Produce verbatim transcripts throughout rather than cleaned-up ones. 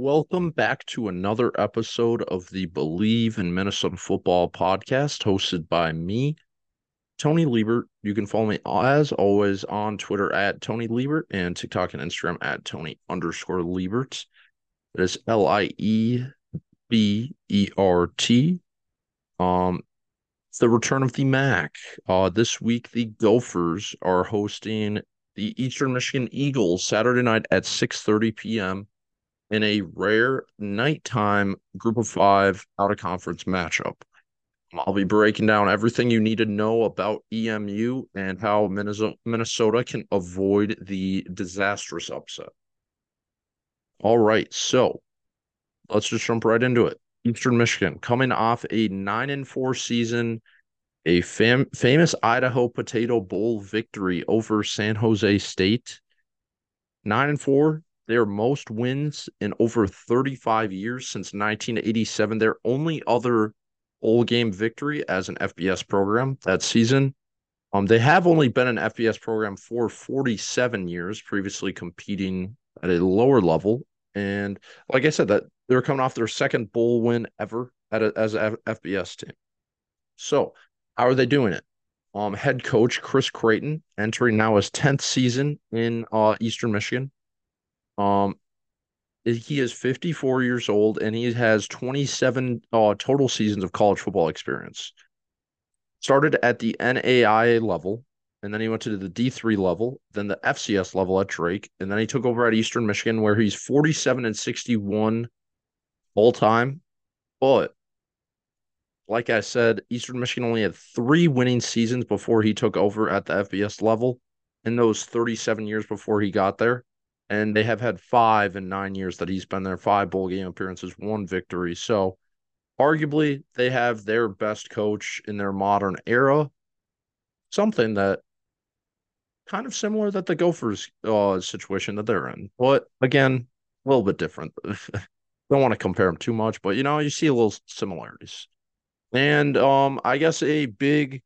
Welcome back to another episode of the Believe in Minnesota Football podcast, hosted by me, Tony Liebert. You can follow me as always on Twitter at Tony Liebert and TikTok and Instagram at Tony underscore Liebert. It is L I E B E R T. Um, it's the return of the Mac. Uh, this week, the Gophers are hosting the Eastern Michigan Eagles Saturday night at six thirty p.m. in a rare nighttime group of five out of conference matchup. I'll be breaking down everything you need to know about E M U and how Minnesota can avoid the disastrous upset. All right, so let's just jump right into it. Eastern Michigan coming off a nine and four season, a fam- famous Idaho Potato Bowl victory over San Jose State. Nine and four, their most wins in over thirty-five years since nineteen eighty-seven. Their only other bowl game victory as an F B S program that season. Um, they have only been an F B S program for forty-seven years, previously competing at a lower level. And like I said, that they're coming off their second bowl win ever at a, as an F B S team. So how are they doing it? Um, head coach Chris Creighton entering now his tenth season in uh, Eastern Michigan. Um, he is fifty-four years old and he has twenty-seven uh, total seasons of college football experience. Started at the N A I A level, and then he went to the D three level, then the F C S level at Drake, and then he took over at Eastern Michigan, where he's forty-seven and sixty-one all time. But like I said, Eastern Michigan only had three winning seasons before he took over at the F B S level in those thirty-seven years before he got there. And they have had five in nine years that he's been there, five bowl game appearances, one victory. So arguably, they have their best coach in their modern era, something that kind of similar that the Gophers uh, situation that they're in. But again, a little bit different. Don't want to compare them too much, but you know, you see a little similarities. And um, I guess a big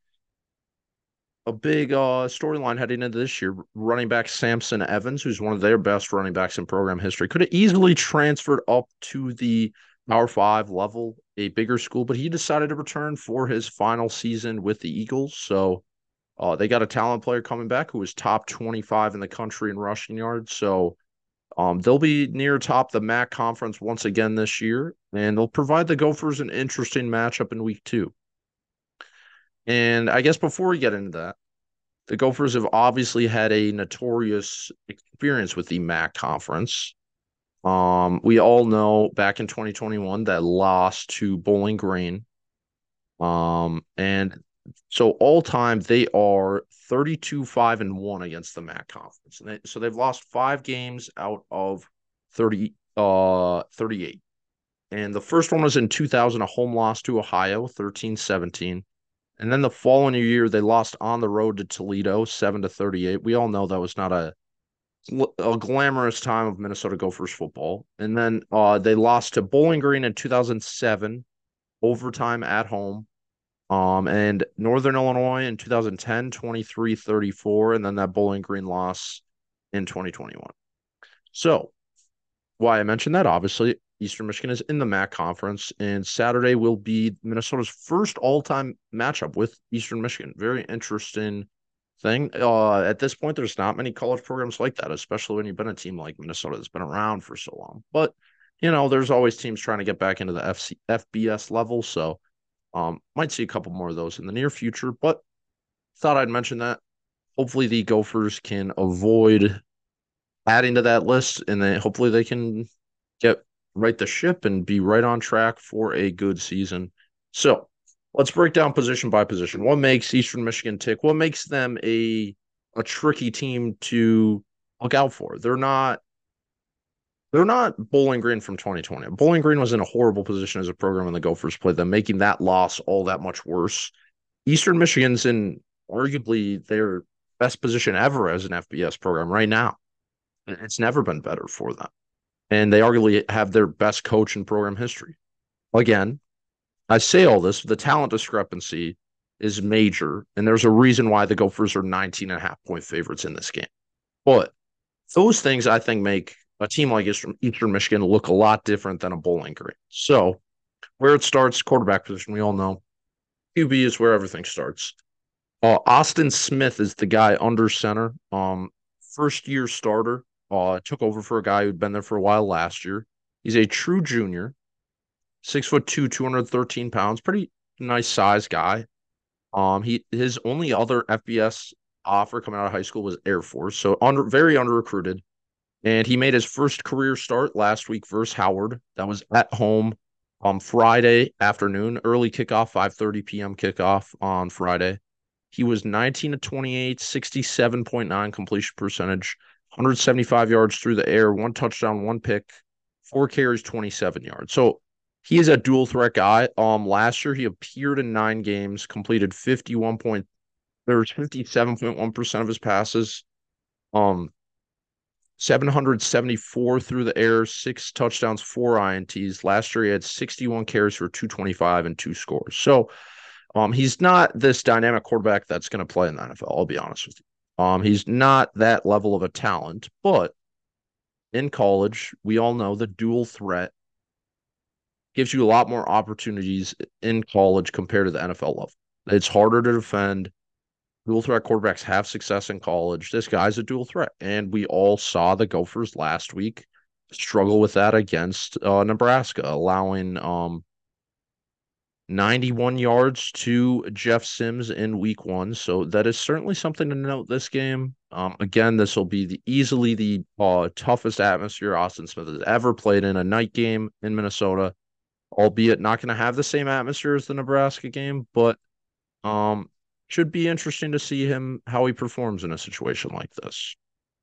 a big uh storyline heading into this year, running back Samson Evans, who's one of their best running backs in program history, could have easily transferred up to the Power Five level, a bigger school, but he decided to return for his final season with the Eagles. So uh, they got a talent player coming back who was top twenty-five in the country in rushing yards. So um, they'll be near top the M A C conference once again this year, and they'll provide the Gophers an interesting matchup in week two. And I guess before we get into that, the Gophers have obviously had a notorious experience with the M A C conference. Um, we all know back in twenty twenty-one that lost to Bowling Green. Um, and so all time they are thirty-two five and one against the M A C conference. And they, so they've lost five games out of thirty uh thirty-eight. And the first one was in two thousand, a home loss to Ohio, thirteen seventeen. And then the following year, they lost on the road to Toledo, seven to thirty-eight. We all know that was not a a glamorous time of Minnesota Gophers football. And then uh, they lost to Bowling Green in two thousand seven, overtime at home. Um, and Northern Illinois in two thousand ten, twenty-three thirty-four, and then that Bowling Green loss in twenty twenty-one. So, why I mentioned that, obviously, Eastern Michigan is in the M A C conference, and Saturday will be Minnesota's first all-time matchup with Eastern Michigan. Very interesting thing. Uh, at this point, there's not many college programs like that, especially when you've been a team like Minnesota that's been around for so long. But, you know, there's always teams trying to get back into the F C, F B S level, so um, might see a couple more of those in the near future, but thought I'd mention that. Hopefully the Gophers can avoid adding to that list, and then hopefully they can get right the ship and be right on track for a good season. So let's break down position by position. What makes Eastern Michigan tick? What makes them a a tricky team to look out for? They're not they're not Bowling Green from twenty twenty. Bowling Green was in a horrible position as a program when the Gophers played them, making that loss all that much worse. Eastern Michigan's in arguably their best position ever as an F B S program right now. It's never been better for them. And they arguably have their best coach in program history. Again, I say all this, the talent discrepancy is major, and there's a reason why the Gophers are nineteen and a half point favorites in this game. But those things I think make a team like Eastern, Eastern Michigan look a lot different than a Bowling Green. So where it starts, quarterback position, we all know. Q B is where everything starts. Uh, Austin Smith is the guy under center. Um, first year starter. Uh, took over for a guy who'd been there for a while last year. He's a true junior, six foot two, two hundred thirteen pounds. Pretty nice size guy. Um, he his only other F B S offer coming out of high school was Air Force, so under very under recruited. And he made his first career start last week versus Howard. That was at home on Friday afternoon, early kickoff, five thirty p.m. kickoff on Friday. He was nineteen to twenty-eight, sixty-seven point nine completion percentage, one hundred seventy-five yards through the air, one touchdown, one pick, four carries, twenty-seven yards. So he is a dual threat guy. Um, last year he appeared in nine games, completed fifty-one point, there was fifty-seven point one percent of his passes. Um, seven hundred seventy-four through the air, six touchdowns, four I N Ts. Last year he had sixty-one carries for two twenty-five and two scores. So um, he's not this dynamic quarterback that's going to play in the N F L. I'll be honest with you. Um, he's not that level of a talent, but in college, we all know the dual threat gives you a lot more opportunities in college compared to the N F L level. It's harder to defend. Dual threat quarterbacks have success in college. This guy's a dual threat, and we all saw the Gophers last week struggle with that against uh, Nebraska, allowing um, ninety-one yards to Jeff Sims in week one. So that is certainly something to note this game. Um, again, this will be the easily the uh, toughest atmosphere Austin Smith has ever played in a night game in Minnesota, albeit not going to have the same atmosphere as the Nebraska game, but um, should be interesting to see him how he performs in a situation like this.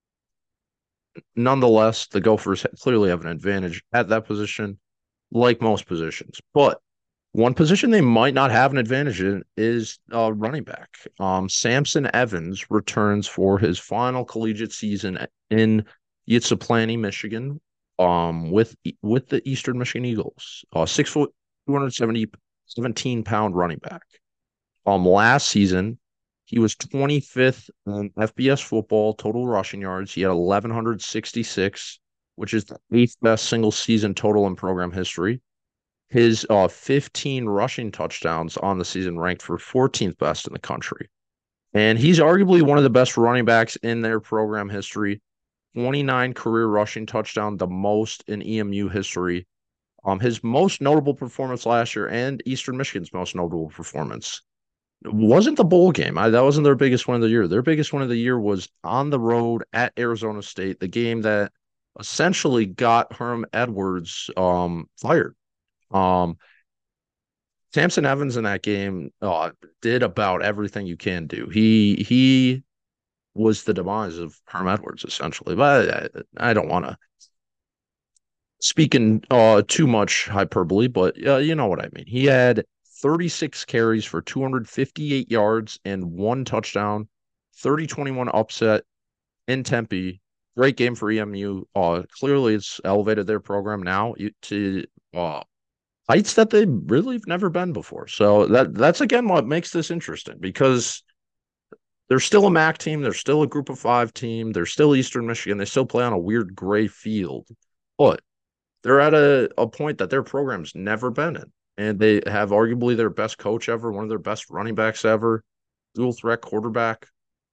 Nonetheless, the Gophers clearly have an advantage at that position, like most positions. But one position they might not have an advantage in is uh, running back. Um, Samson Evans returns for his final collegiate season in Ypsilanti, Michigan, um, with with the Eastern Michigan Eagles. Uh, six foot, two hundred seventy, seventeen pound running back. Um, last season, he was twenty-fifth in F B S football total rushing yards. He had eleven sixty-six, which is the eighth best single season total in program history. His uh, fifteen rushing touchdowns on the season ranked for fourteenth best in the country. And he's arguably one of the best running backs in their program history. twenty-nine career rushing touchdown, the most in E M U history. Um, his most notable performance last year and Eastern Michigan's most notable performance wasn't the bowl game. I, that wasn't their biggest win of the year. Their biggest win of the year was on the road at Arizona State, the game that essentially got Herm Edwards um, fired. Um, Samson Evans in that game uh, did about everything you can do. He he was the demise of Herm Edwards essentially, but I, I don't want to speak in uh, too much hyperbole, but uh, you know what I mean. He had thirty-six carries for two hundred fifty-eight yards and one touchdown, thirty twenty-one upset in Tempe. Great game for E M U. Uh, clearly, it's elevated their program now to uh, heights that they really have never been before. So that that's again what makes this interesting because they're still a M A C team. They're still a group of five team. They're still Eastern Michigan. They still play on a weird gray field, but they're at a, a point that their program's never been in. And they have arguably their best coach ever, one of their best running backs ever, dual threat quarterback.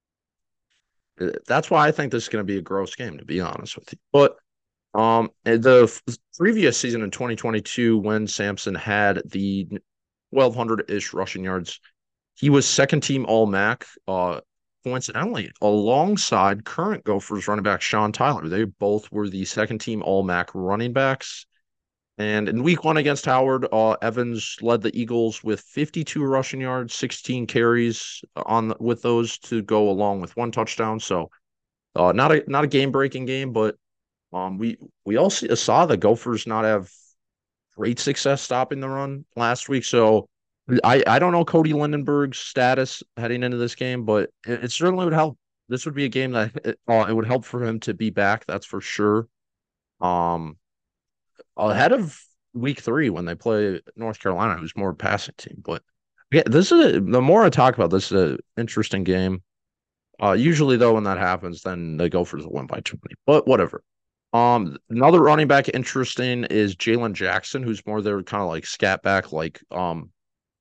That's why I think this is going to be a gross game, to be honest with you. But um, the previous season in twenty twenty-two, when Samson had the twelve hundred-ish rushing yards, he was second team All-M A C, uh, coincidentally, alongside current Gophers running back Sean Tyler. They both were the second team All-M A C running backs. And in week one against Howard, uh, Evans led the Eagles with fifty-two rushing yards, sixteen carries on with those to go along with one touchdown. So uh, not a not a game-breaking game, but um, we we also saw the Gophers not have great success stopping the run last week. So I, I don't know Cody Lindenberg's status heading into this game, but it, it certainly would help. This would be a game that it, uh, it would help for him to be back. That's for sure. Um, ahead of week three when they play North Carolina, who's more passing team. But yeah, this is a, the more I talk about this, is an interesting game. Uh, usually though, when that happens, then the Gophers will win by twenty. But whatever. Um, another running back interesting is Jalen Jackson, who's more their kind of like scat back, like um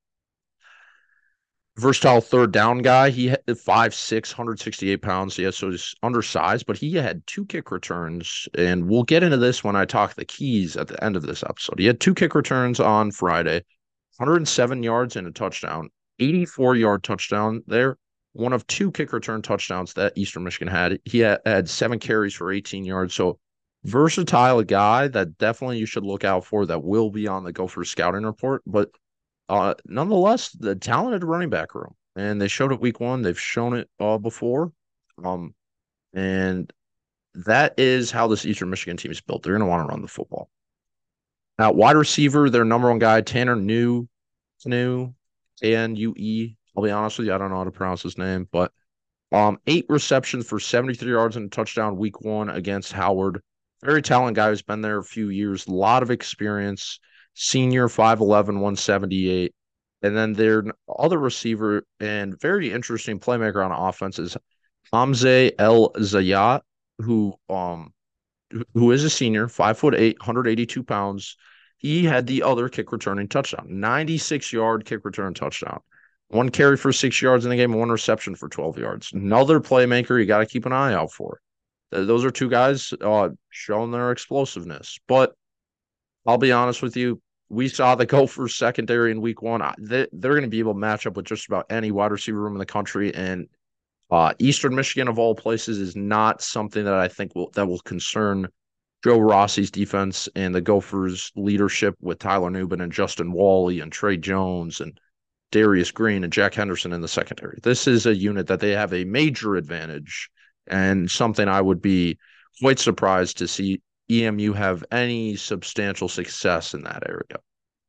versatile third down guy. He had five six, one hundred sixty-eight pounds. Yeah, so he's undersized, but he had two kick returns. And we'll get into this when I talk the keys at the end of this episode. He had two kick returns on Friday, one hundred seven yards and a touchdown, eighty-four yard touchdown there. One of two kick return touchdowns that Eastern Michigan had. He had, had seven carries for eighteen yards. So versatile guy that definitely you should look out for that will be on the Gopher scouting report. But uh, nonetheless, the talented running back room, and they showed it week one. They've shown it uh, before, um, and that is how this Eastern Michigan team is built. They're going to want to run the football. Now, wide receiver, their number one guy, Tanner New, New, A N U E. I'll be honest with you, I don't know how to pronounce his name, but um, eight receptions for seventy-three yards and a touchdown week one against Howard. Very talented guy who's been there a few years, a lot of experience. Senior, five eleven, one seventy-eight. And then their other receiver and very interesting playmaker on offense is Hamze El Zayat, who um who is a senior, five foot eight, one hundred eighty-two pounds. He had the other kick returning touchdown, ninety-six yard kick return touchdown. One carry for six yards in the game, one reception for twelve yards. Another playmaker you got to keep an eye out for. Those are two guys uh, showing their explosiveness. But I'll be honest with you, we saw the Gophers secondary in week one. They, they're going to be able to match up with just about any wide receiver room in the country. And uh, Eastern Michigan, of all places, is not something that I think will that will concern Joe Rossi's defense and the Gophers' leadership with Tyler Nubin and Justin Wally and Trey Jones and Darius Green and Jack Henderson in the secondary. This is a unit that they have a major advantage and something I would be quite surprised to see E M U have any substantial success in that area.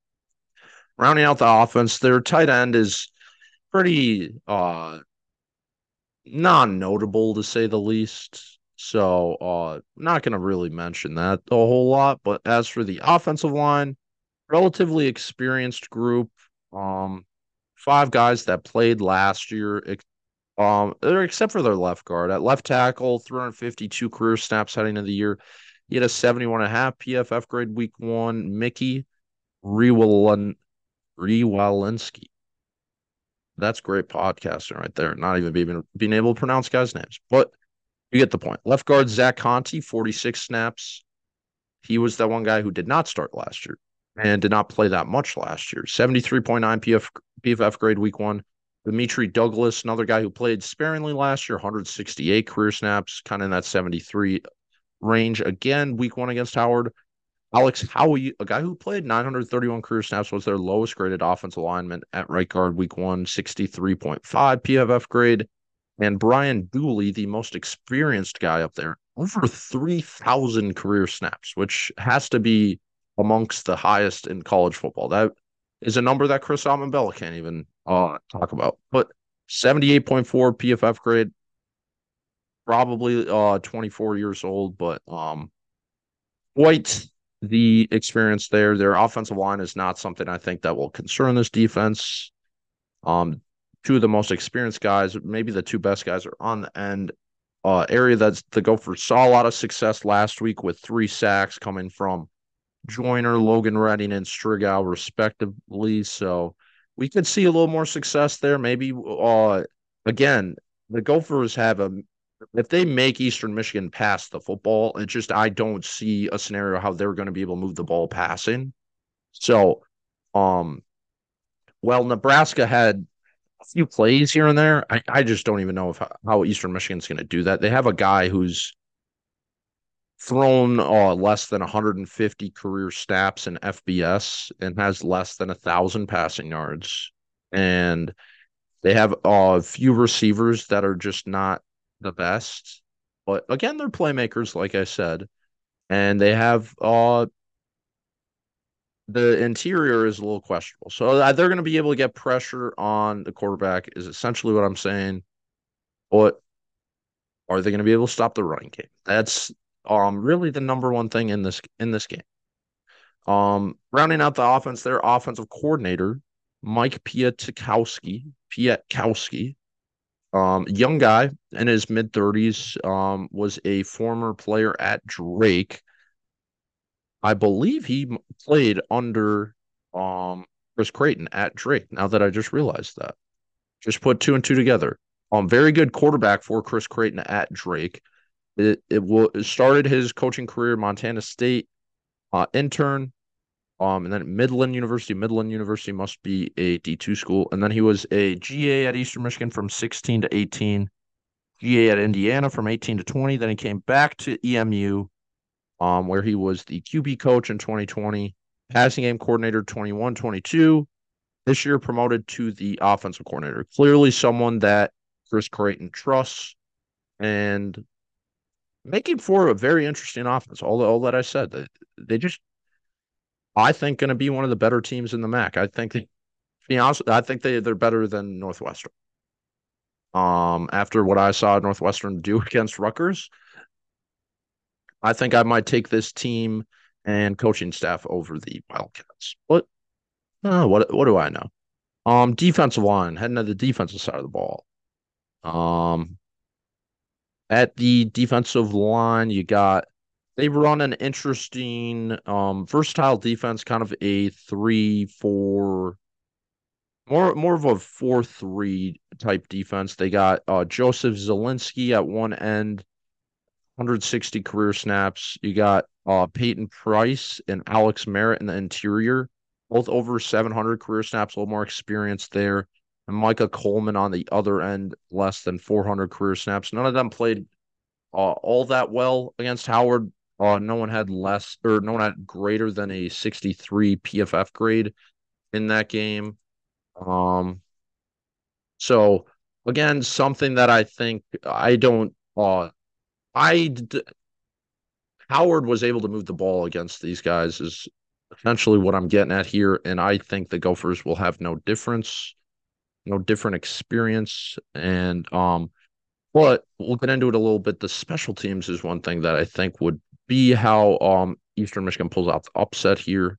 Rounding out the offense, their tight end is pretty uh, non-notable to say the least. So uh not going to really mention that a whole lot. But as for the offensive line, relatively experienced group. Um, five guys that played last year. Um, except for their left guard. At left tackle, three hundred fifty-two career snaps heading into the year. He had a seventy-one and a half P F F grade week one. Mickey Rewalin Rewalinsky. That's great podcasting right there. Not even being, being able to pronounce guys' names. But you get the point. Left guard, Zach Conti, forty-six snaps. He was that one guy who did not start last year and did not play that much last year. seventy-three point nine P F, P F F grade week one. Dimitri Douglas, another guy who played sparingly last year, one hundred sixty-eight career snaps, kind of in that seventy-three range. Again, week one against Howard. Alex Howie, a guy who played nine hundred thirty-one career snaps, was their lowest graded offensive lineman at right guard week one, sixty-three point five P F F grade. And Brian Dooley, the most experienced guy up there, over three thousand career snaps, which has to be amongst the highest in college football. That is a number that Chris Bella can't even uh, talk about. But seventy-eight point four P F F grade, probably uh, twenty-four years old, but um, quite the experience there. Their offensive line is not something I think that will concern this defense. Um, two of the most experienced guys, maybe the two best guys, are on the end uh, area that the Gophers saw a lot of success last week with three sacks coming from Joyner, Logan Redding, and Strigow, respectively. So we could see a little more success there. Maybe, uh, again, the Gophers have a if they make Eastern Michigan pass the football, it just I don't see a scenario how they're going to be able to move the ball passing. So, um, well, Nebraska had a few plays here and there. I, I just don't even know if how Eastern Michigan's going to do that. They have a guy who's thrown uh, less than one hundred fifty career snaps in F B S and has less than a thousand passing yards. And they have a uh, few receivers that are just not the best. But again, they're playmakers, like I said. And they have uh, the interior is a little questionable. So uh, they're going to be able to get pressure on the quarterback, is essentially what I'm saying. But are they going to be able to stop the running game? That's um really the number one thing in this in this game. Um, rounding out the offense, their offensive coordinator, Mike Pietkowski, Pietkowski, Um, young guy in his mid thirties, um, was a former player at Drake. I believe he m- played under um Chris Creighton at Drake. Now that I just realized that, just put two and two together. Um, very good quarterback for Chris Creighton at Drake. It it, will, it started his coaching career at Montana State, uh, intern, um, and then Midland University. Midland University must be a D two school, and then he was a G A at Eastern Michigan from sixteen to eighteen, G A at Indiana from eighteen to twenty. Then he came back to E M U, um, where he was the Q B coach in twenty twenty, passing game coordinator twenty-one twenty-two. This year promoted to the offensive coordinator. Clearly someone that Chris Creighton trusts and making for a very interesting offense. All, all that I said, they, they just, I think, going to be one of the better teams in the M A C. I think, to be honest, I think they, they're better than Northwestern. Um, after what I saw Northwestern do against Rutgers, I think I might take this team and coaching staff over the Wildcats. But uh, what what do I know? Um, defensive line, heading to the defensive side of the ball. Um, at the defensive line, you got they run an interesting, um, versatile defense, kind of a three four, more more of a four three type defense. They got uh, Joseph Zielinski at one end, one hundred sixty career snaps. You got uh, Peyton Price and Alex Merritt in the interior, both over seven hundred career snaps, a little more experience there. And Micah Coleman on the other end, less than four hundred career snaps. None of them played uh, all that well against Howard. Uh, no one had less, or no one had greater than a sixty-three P F F grade in that game. Um, so again, something that I think I don't, uh, I Howard was able to move the ball against these guys is essentially what I'm getting at here. And I think the Gophers will have no difference, no different experience. And um, but we'll get into it a little bit. The special teams is one thing that I think would be how um Eastern Michigan pulls out the upset here.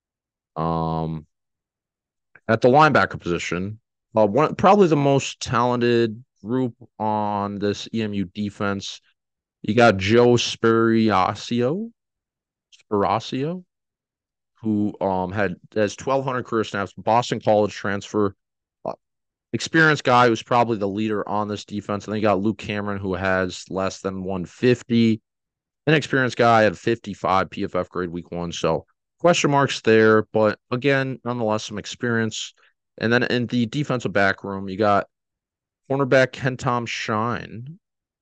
Um, at the linebacker position, uh, one probably the most talented group on this E M U defense. You got Joe Spiracio, Spiracio, who um had has twelve hundred career snaps, Boston College transfer, uh, experienced guy who's probably the leader on this defense. And then you got Luke Cameron, who has less than one fifty. Inexperienced guy at fifty-five P F F grade week one. So question marks there, but again, nonetheless, some experience. And then in the defensive back room, you got cornerback Kentom Shine,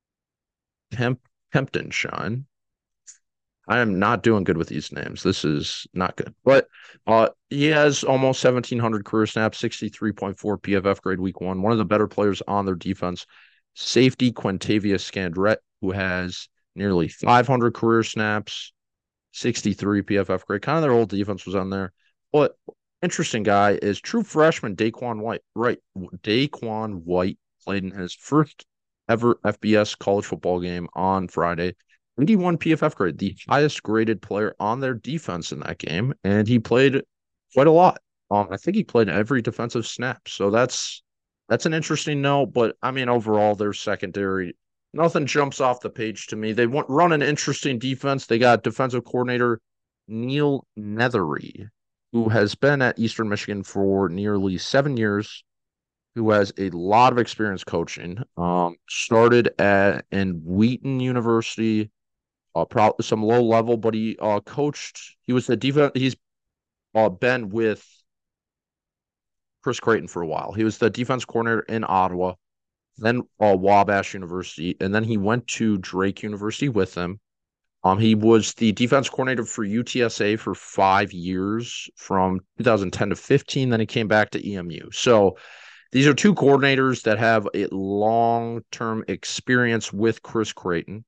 Kemp, Kempton Shine. I am not doing good with these names. This is not good. But uh, he has almost seventeen hundred career snaps, sixty-three point four P F F grade week one. One of the better players on their defense. Safety Quintavious Scandrette, who has nearly five hundred career snaps, sixty-three P F F grade. Kind of their old defense was on there. But interesting guy is true freshman Daquan White. Right. Daquan White played in his first ever F B S college football game on Friday. eighty-one P F F grade, the highest graded player on their defense in that game. And he played quite a lot. Um, I think he played every defensive snap. So that's that's an interesting note. But I mean, overall, their secondary, nothing jumps off the page to me. They want run an interesting defense. They got defensive coordinator Neil Nethery, who has been at Eastern Michigan for nearly seven years, who has a lot of experience coaching. Um, started at in Wheaton University, uh, pro- some low level, but he uh coached. He was the defense. He's uh been with Chris Creighton for a while. He was the defense coordinator in Ottawa, then uh, Wabash University, and then he went to Drake University with him. Um, he was the defense coordinator for U T S A for five years, from two thousand ten to fifteen. Then he came back to E M U. So these are two coordinators that have a long-term experience with Chris Creighton.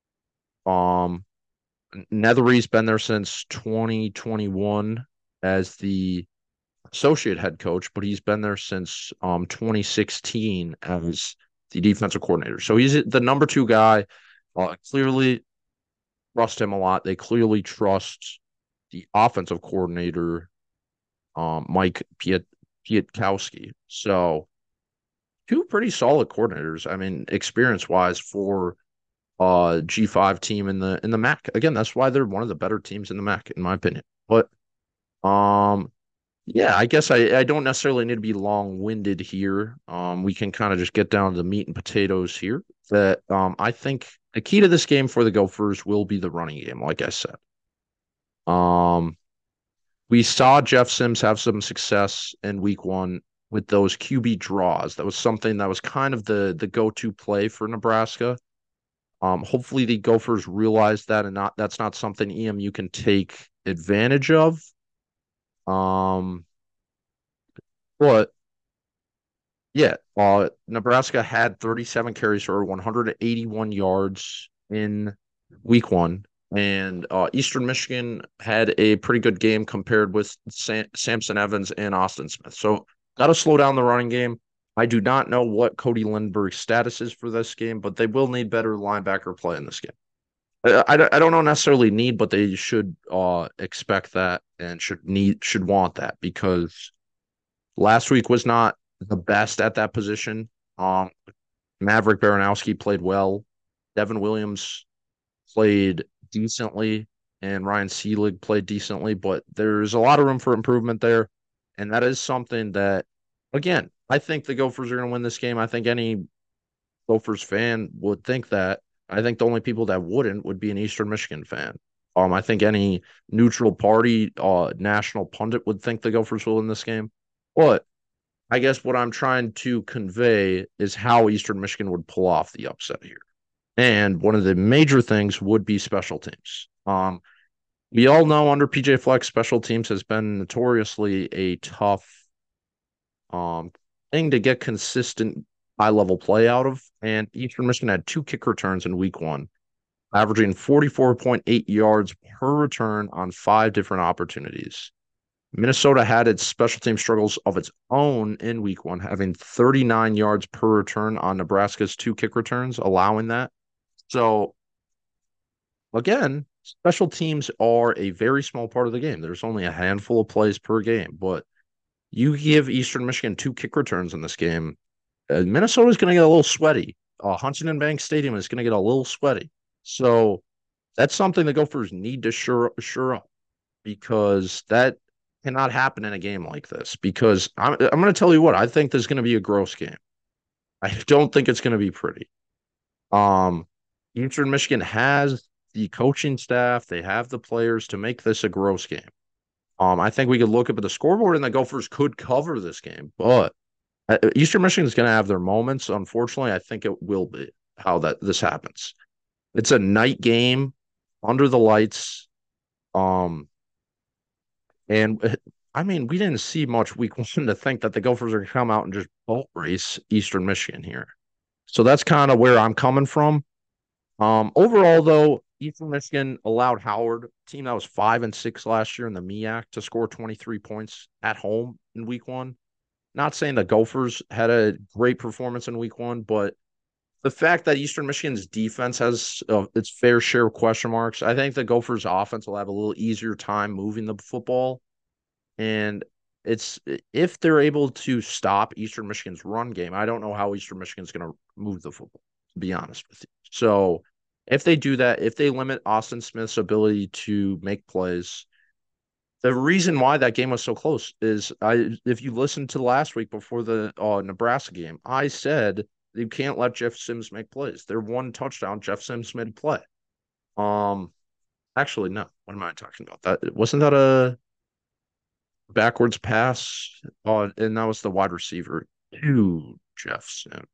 Um, Nethery's been there since twenty twenty-one as the associate head coach, but he's been there since um twenty sixteen as the defensive coordinator. So he's the number two guy. Uh, clearly trust him a lot. They clearly trust the offensive coordinator, um, Mike Piet Pietkowski. So two pretty solid coordinators. I mean, experience wise for uh G five team in the in the M A C. Again, that's why they're one of the better teams in the M A C, in my opinion. But um yeah, I guess I, I don't necessarily need to be long-winded here. Um, we can kind of just get down to the meat and potatoes here. That um, I think the key to this game for the Gophers will be the running game, like I said. Um, we saw Jeff Sims have some success in week one with those Q B draws. That was something that was kind of the the go-to play for Nebraska. Um, hopefully the Gophers realize that and not that's not something E M U can take advantage of. Um, but Yeah, uh, Nebraska had thirty-seven carries for one hundred eighty-one yards in week one, and uh, Eastern Michigan had a pretty good game compared with Sam- Samson Evans and Austin Smith. So, got to slow down the running game. I do not know what Cody Lindbergh's status is for this game, but they will need better linebacker play in this game. I, I, I don't know necessarily need, but they should uh, expect that and should need should want that because last week was not the best at that position. Um, Maverick Baranowski played well. Devin Williams played decently, and Ryan Seelig played decently, but there's a lot of room for improvement there. And that is something that, again, I think the Gophers are going to win this game. I think any Gophers fan would think that. I think the only people that wouldn't would be an Eastern Michigan fan. Um, I think any neutral party, uh, national pundit would think the Gophers will win this game. But I guess what I'm trying to convey is how Eastern Michigan would pull off the upset here. And one of the major things would be special teams. Um, we all know under P J Fleck, special teams has been notoriously a tough um, thing to get consistent high level play out of. And Eastern Michigan had two kick returns in week one, averaging forty-four point eight yards per return on five different opportunities. Minnesota had its special team struggles of its own in week one, having thirty-nine yards per return on Nebraska's two kick returns, allowing that. So, again, special teams are a very small part of the game. There's only a handful of plays per game, but you give Eastern Michigan two kick returns in this game, uh, Minnesota's going to get a little sweaty. Uh, Huntington Bank Stadium is going to get a little sweaty. So, that's something the Gophers need to sure, sure up because that cannot happen in a game like this because I'm, I'm going to tell you what, I think there's going to be a gross game. I don't think it's going to be pretty. Um, Eastern Michigan has the coaching staff, they have the players to make this a gross game. Um, I think we could look up at the scoreboard and the Gophers could cover this game, but uh, Eastern Michigan is going to have their moments. Unfortunately, I think it will be how that this happens. It's a night game under the lights. Um, And I mean, we didn't see much week one to think that the Gophers are going to come out and just boat race Eastern Michigan here. So that's kind of where I'm coming from. Um, overall, though, Eastern Michigan allowed Howard, a team that was five and six last year in the M E A C, to score twenty-three points at home in week one. Not saying the Gophers had a great performance in week one, but the fact that Eastern Michigan's defense has uh, its fair share of question marks, I think the Gophers' offense will have a little easier time moving the football. And it's if they're able to stop Eastern Michigan's run game, I don't know how Eastern Michigan's going to move the football, to be honest with you. So if they do that, if they limit Austin Smith's ability to make plays, the reason why that game was so close is I if you listen to last week before the uh, Nebraska game, I said you can't let Jeff Sims make plays. Their one touchdown, Jeff Sims made a play. Um, actually, no. What am I talking about? That wasn't that a backwards pass, uh, and that was the wide receiver to Jeff Sims.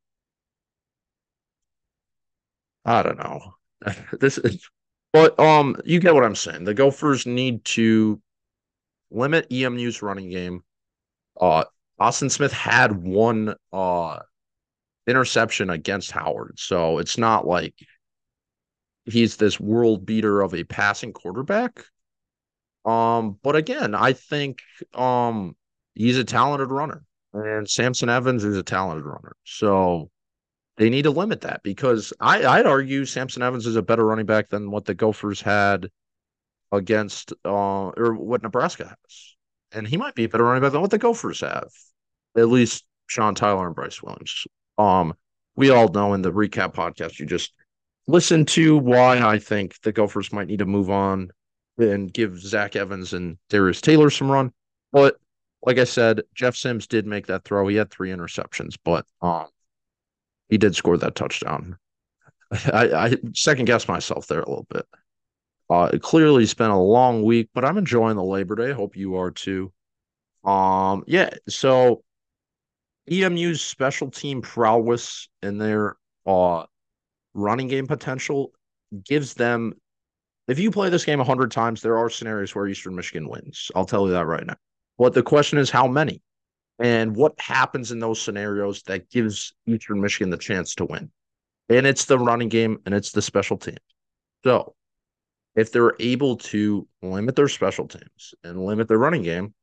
I don't know. This is, but um, you get what I'm saying. The Gophers need to limit E M U's running game. Uh, Austin Smith had one uh interception against Howard, so it's not like he's this world beater of a passing quarterback. Um, but again, I think um he's a talented runner, and Samson Evans is a talented runner. So they need to limit that because I, I'd argue Samson Evans is a better running back than what the Gophers had against uh or what Nebraska has. And he might be a better running back than what the Gophers have. At least Sean Tyler and Bryce Williams. Um, we all know in the recap podcast you just listen to why I think the Gophers might need to move on and give Zach Evans and Darius Taylor some run. But like I said, Jeff Sims did make that throw. He had three interceptions, but um, he did score that touchdown. I, I second guessed myself there a little bit. Uh, it clearly has been a long week, but I'm enjoying the Labor Day. Hope you are too. Um, yeah, so E M U's special team prowess and their uh running game potential gives them. If you play this game a hundred times, there are scenarios where Eastern Michigan wins. I'll tell you that right now. But the question is how many and what happens in those scenarios that gives Eastern Michigan the chance to win. And it's the running game and it's the special team. So if they're able to limit their special teams and limit their running game,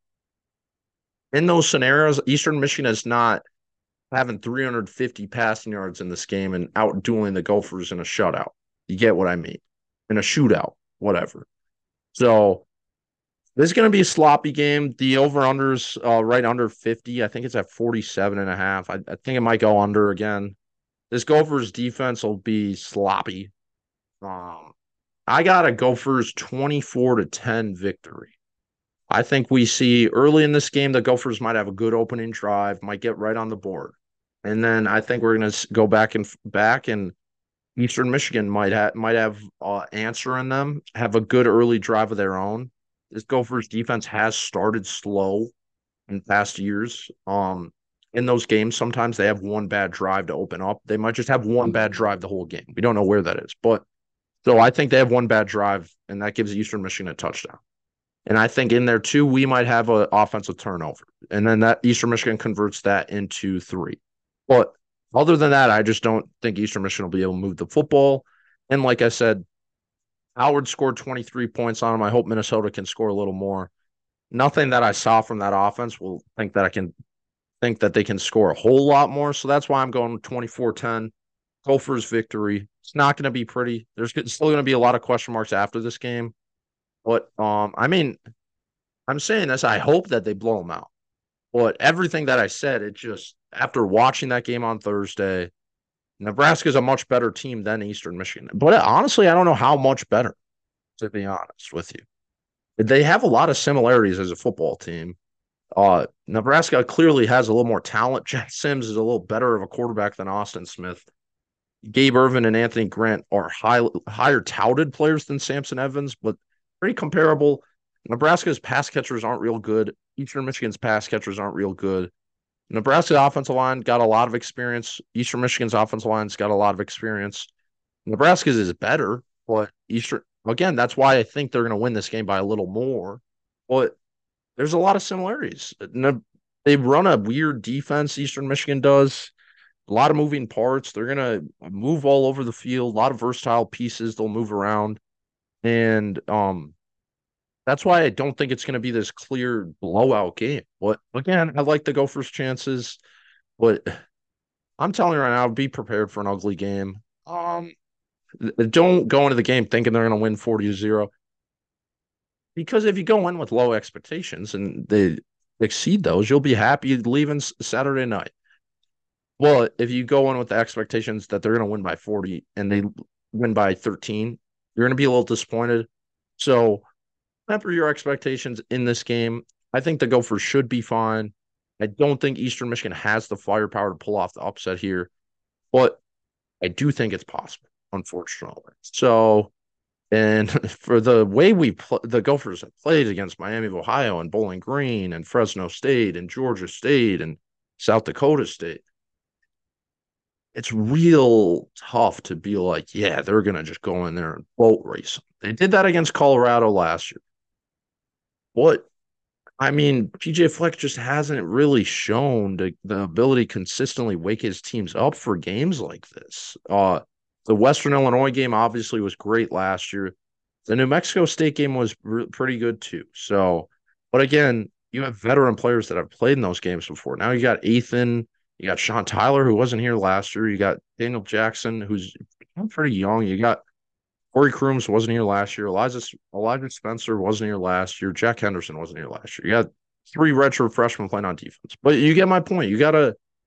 in those scenarios, Eastern Michigan is not having three hundred fifty passing yards in this game and outdueling the Gophers in a shutout. You get what I mean? In a shootout, whatever. So this is going to be a sloppy game. The over-under's uh, right under fifty. I think it's at forty-seven and a half. I, I think it might go under again. This Gophers defense will be sloppy. Um, I got a Gophers twenty-four to ten victory. I think we see early in this game the Gophers might have a good opening drive, might get right on the board, and then I think we're going to go back and back, and Eastern Michigan might have might have uh, answer in them, have a good early drive of their own. This Gophers defense has started slow in past years. Um, in those games, sometimes they have one bad drive to open up. They might just have one bad drive the whole game. We don't know where that is, but so I think they have one bad drive, and that gives Eastern Michigan a touchdown. And I think in there too, we might have an offensive turnover, and then that Eastern Michigan converts that into three. But other than that, I just don't think Eastern Michigan will be able to move the football. And like I said, Howard scored twenty-three points on him. I hope Minnesota can score a little more. Nothing that I saw from that offense will think that I can think that they can score a whole lot more. So that's why I'm going twenty-four ten. Gophers victory. It's not going to be pretty. There's still going to be a lot of question marks after this game. But, um, I mean, I'm saying this, I hope that they blow them out. But everything that I said, it just, after watching that game on Thursday, Nebraska is a much better team than Eastern Michigan. But honestly, I don't know how much better, to be honest with you. They have a lot of similarities as a football team. Uh, Nebraska clearly has a little more talent. Jeff Sims is a little better of a quarterback than Austin Smith. Gabe Ervin and Anthony Grant are high, higher touted players than Samson Evans, but pretty comparable. Nebraska's pass catchers aren't real good. Eastern Michigan's pass catchers aren't real good. Nebraska's offensive line got a lot of experience. Eastern Michigan's offensive line's got a lot of experience. Nebraska's is better, but Eastern, again, that's why I think they're going to win this game by a little more. But there's a lot of similarities. They run a weird defense, Eastern Michigan does. A lot of moving parts. They're going to move all over the field. A lot of versatile pieces. They'll move around. And um, that's why I don't think it's going to be this clear blowout game. But again, I like the Gophers' chances. But I'm telling you right now, be prepared for an ugly game. Um, don't go into the game thinking they're going to win forty to zero. Because if you go in with low expectations and they exceed those, you'll be happy leaving Saturday night. Well, if you go in with the expectations that they're going to win by forty and they win by thirteen, you're going to be a little disappointed. So, temper your expectations in this game. I think the Gophers should be fine. I don't think Eastern Michigan has the firepower to pull off the upset here, but I do think it's possible, unfortunately. So, and for the way we pl- the Gophers have played against Miami of Ohio and Bowling Green and Fresno State and Georgia State and South Dakota State, it's real tough to be like, yeah, they're going to just go in there and boat race. They did that against Colorado last year. What? I mean, P J Fleck just hasn't really shown the, the ability to consistently wake his teams up for games like this. Uh, the Western Illinois game obviously was great last year. The New Mexico State game was re- pretty good too. So, but again, you have veteran players that have played in those games before. Now you got Ethan, you got Sean Tyler, who wasn't here last year. You got Daniel Jackson, who's pretty young. You got Corey Crooms wasn't here last year. Elijah, Elijah Spencer wasn't here last year. Jack Henderson wasn't here last year. You got three redshirt freshmen playing on defense. But you get my point. You got to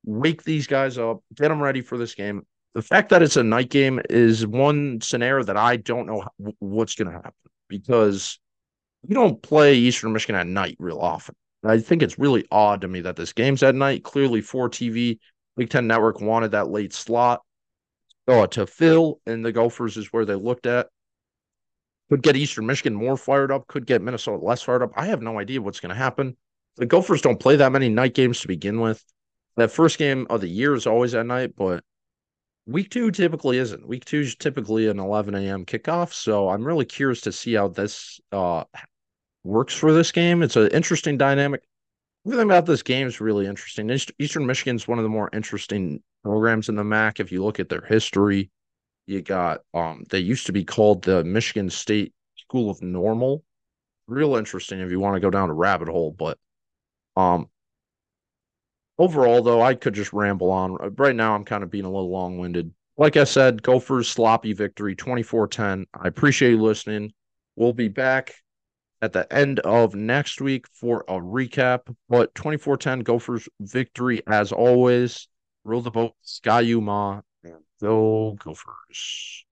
wake these guys up, get them ready for this game. The fact that it's a night game is one scenario that I don't know what's going to happen because you don't play Eastern Michigan at night real often. I think it's really odd to me that this game's at night. Clearly, four T V, Big Ten Network wanted that late slot uh, to fill, and the Gophers is where they looked at. Could get Eastern Michigan more fired up, could get Minnesota less fired up. I have no idea what's going to happen. The Gophers don't play that many night games to begin with. That first game of the year is always at night, but week two typically isn't. Week two is typically an eleven a.m. kickoff. So I'm really curious to see how this uh, works for this game. It's an interesting dynamic. Everything about this game is really interesting. Eastern Michigan is one of the more interesting programs in the M A C. If you look at their history, you got um they used to be called the Michigan State School of Normal. Real interesting if you want to go down a rabbit hole, but um overall though, I could just ramble on. Right now I'm kind of being a little long-winded. Like I said, Gophers sloppy victory twenty-four ten. I appreciate you listening. We'll be back at the end of next week for a recap. But twenty-four ten Gophers victory as always. Roll the boat, Sky U Ma, and go Gophers.